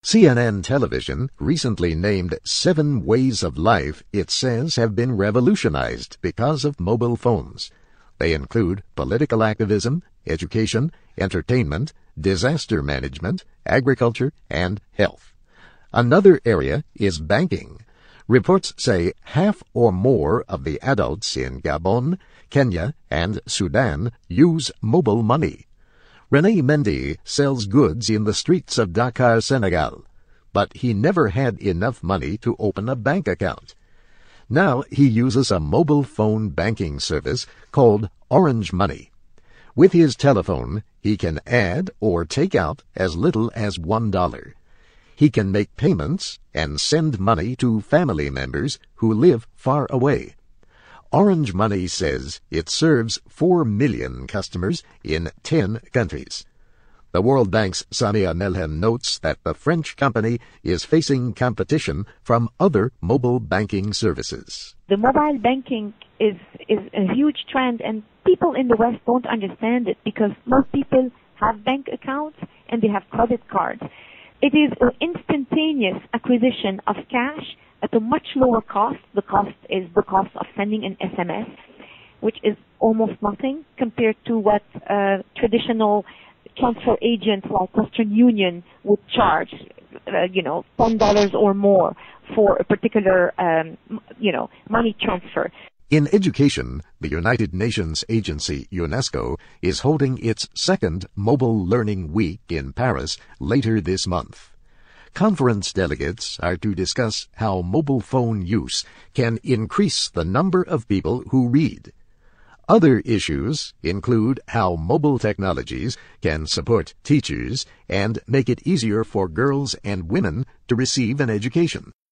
CNN Television recently named 7 ways of life it says have been revolutionized because of mobile phones. They include political activism, education, entertainment, disaster management, agriculture, and health. Another area is banking. Reports say half or more of the adults in Gabon, Kenya, and Sudan use mobile money. René Mendy sells goods in the streets of Dakar, Senegal, but he never had enough money to open a bank account. Now he uses a mobile phone banking service called Orange Money. With his telephone, he can add or take out as little as $1. He can make payments and send money to family members who live far away. Orange Money says it serves 4 million customers in 10 countries. The World Bank's Samia Melhem notes that the French company is facing competition from other mobile banking services. The mobile banking is a huge trend, and people in the West don't understand it because most people have bank accounts and they have credit cards. It is an instantaneous acquisition of cash at a much lower cost. The cost is the cost of sending an SMS, which is almost nothing compared to what traditional transfer agents like Western Union would charge, $10 or more for a particular, money transfer. In education, the United Nations agency UNESCO is holding its second Mobile Learning Week in Paris later this month. Conference delegates are to discuss how mobile phone use can increase the number of people who read. Other issues include how mobile technologies can support teachers and make it easier for girls and women to receive an education.